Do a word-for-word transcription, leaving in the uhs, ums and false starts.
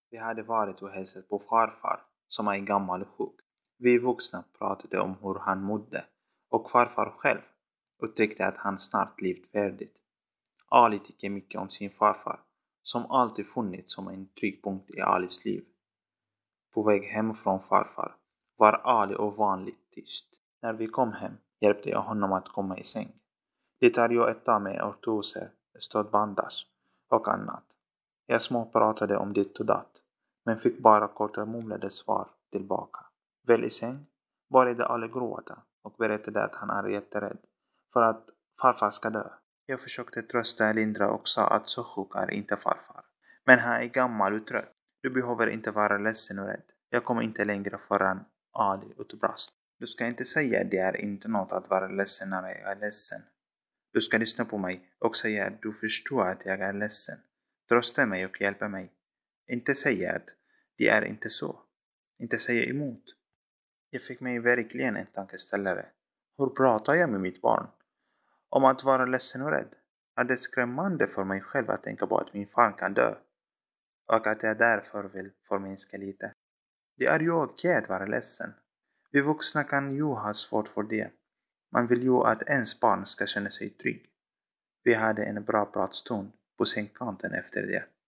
Vi hade varit och hälsat på farfar som är gammal och sjuk. Vi vuxna pratade om hur han mådde och farfar själv uttryckte att han snart levt färdigt. Ali tycker mycket om sin farfar som alltid funnits som en trygg punkt i Alis liv. På väg hem från farfar var Ali ovanligt tyst. När vi kom hem hjälpte jag honom att komma i säng. Det tar ju ett tag med ortoser, stödbandage och annat. Jag småpratade om ditt och datt, men fick bara korta mumlade svar tillbaka. Väl i säng började Ali gråta och berättade att han är jätterädd för att farfar ska dö. Jag försökte trösta lindra och sa att så sjuk är inte farfar. Men han är gammal och trött. Du behöver inte vara ledsen och rädd. Jag kommer inte längre förrän Ali utbrast. Du ska inte säga att det är inte något att vara ledsen när jag är ledsen. Du ska lyssna på mig och säga att du förstår att jag är ledsen. Trösta mig och hjälpa mig. Inte säga att det är inte så. Inte säga emot. Jag fick mig verkligen en tankeställare. Hur pratar jag med mitt barn? Om att vara ledsen och rädd. Är det skrämmande för mig själv att tänka på att min far kan dö? Och att jag därför vill förminska lite. Det är ju okej att vara ledsen. Vi vuxna kan ju ha svårt för det. Man vill ju att ens barn ska känna sig trygg. Vi hade en bra pratstund på sängkanten efter det.